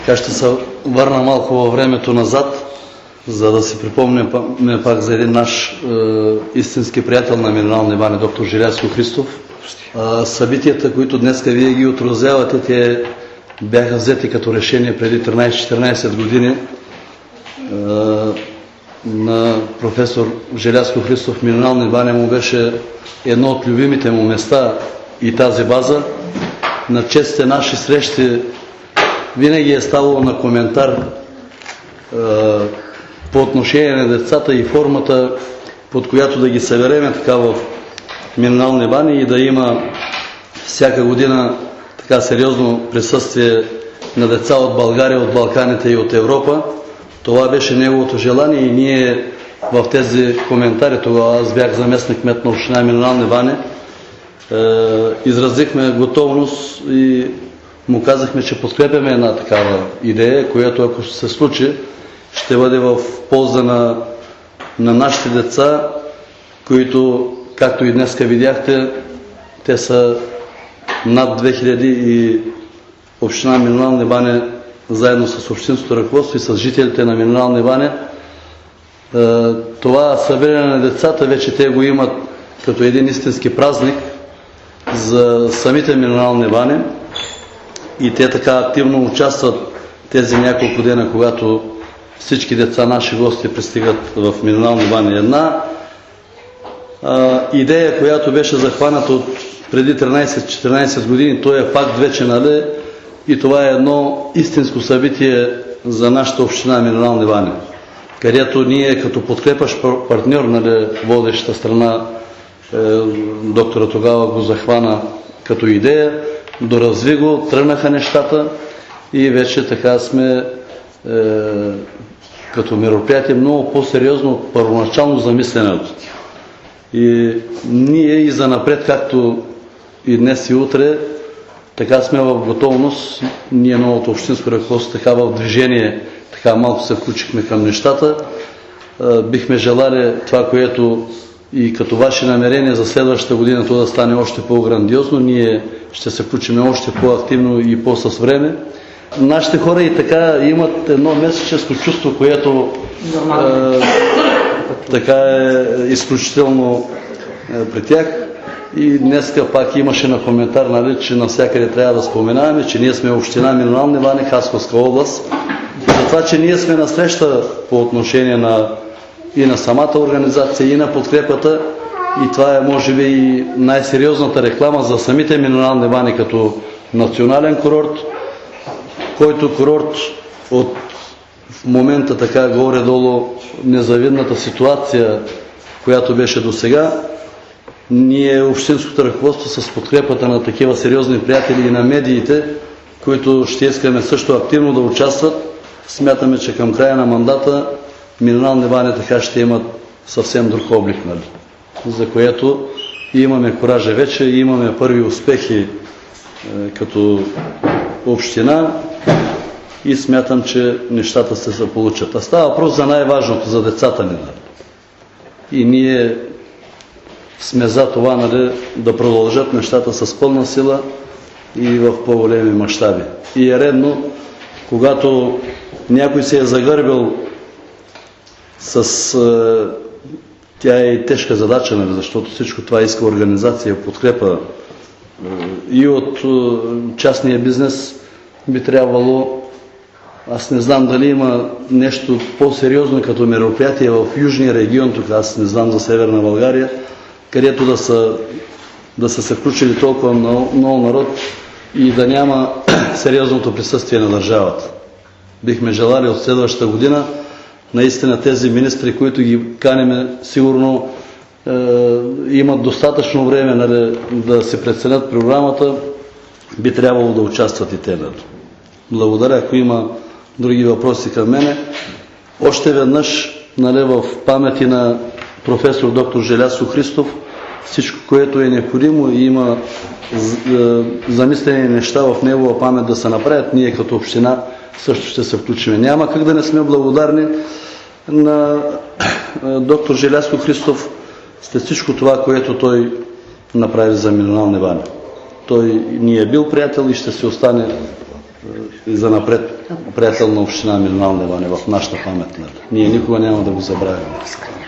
Така ще се върна малко във времето назад, за да си припомним пак за един наш истински приятел на Минерални бани, доктор Желязко Христов. Събитията, които днес вие ги отразявате, те бяха взети като решение преди 13-14 години на професор Желязко Христов. Минерални бани му беше едно от любимите му места и тази база. На честите наши срещи винаги е ставало на коментар по отношение на децата и формата, под която да ги събереме така в Минерални бани и да има всяка година така сериозно присъствие на деца от България, от Балканите и от Европа. Това беше неговото желание и ние в тези коментари, тогава аз бях заместник-кмет на община Минерални бани, изразихме готовност и му казахме, че подкрепяме една такава идея, която ако ще се случи, ще бъде в полза на нашите деца, които, както и днеска видяхте, те са над 2000 и община Минерални бани заедно с общинското ръководство и с жителите на Минерални бани. Това събиране на децата вече те го имат като един истински празник за самите Минерални бани и те така активно участват тези няколко дена, когато всички деца, наши гости, пристигат в Минерални бани. Една идея, която беше захваната от преди 13-14 години, то е факт вече, нали? И това е едно истинско събитие за нашата община Минерални бани, където ние като подкрепащ партньор, нали, водещата страна, доктора тогава го захвана като идея, доразви го, тръгнаха нещата и вече така сме като мероприятие много по-сериозно от първоначално замисленето. И ние и занапред, както и днес и утре, така сме в готовност, ние новото общинско ръководство така в движение, така малко се включихме към нещата. Бихме желали това, което и като ваши намерения за следващата година това да стане още по-грандиозно, ние ще се включим още по-активно и по-с време. Нашите хора и така имат едно месеческо чувство, което така е изключително при тях. И днеска пак имаше на коментар, нали, че навсякъде трябва да споменаваме, че ние сме община Минерални бани, Хасковска област. За това, че ние сме на среща по отношение и на самата организация, и на подкрепата, и това е може би и най-сериозната реклама за самите Минерални бани като национален курорт, който курорт от в момента така горе-долу незавидната ситуация, която беше до сега, ние общинското ръководство с подкрепата на такива сериозни приятели и на медиите, които ще искаме също активно да участват, смятаме, че към края на мандата Минерални бани така ще имат съвсем друг облик, нали? За което имаме коража вече, имаме първи успехи като община и смятам, че нещата ще се получат. А става въпрос за най-важното, за децата ни. И ние сме за това, нали, да продължат нещата с пълна сила и в по-големи мащаби. И е редно, когато някой се е загърбил с тя е и тежка задача, нали, защото всичко това иска организация, подкрепа и от частния бизнес, би трябвало, аз не знам дали има нещо по-сериозно като мероприятие в Южния регион, тук аз не знам за Северна България, където да са се включили толкова много народ и да няма сериозното присъствие на държавата. Бихме желали от следващата година наистина тези министри, които ги канеме, сигурно имат достатъчно време, нали, да се преценят програмата, би трябвало да участват и те. Благодаря, ако има други въпроси към мене. Още веднъж, нали, в памети на професор доктор Желязко Христов, всичко, което е необходимо и има замислени неща в негова памет да се направят, ние като община също ще се включим. Няма как да не сме благодарни на доктор Желязко Христов след всичко това, което той направи за Минерални бани. Той ни е бил приятел и ще си остане и за напред приятел на община Милинални Вани в нашата памет. Ние никога няма да го забравим.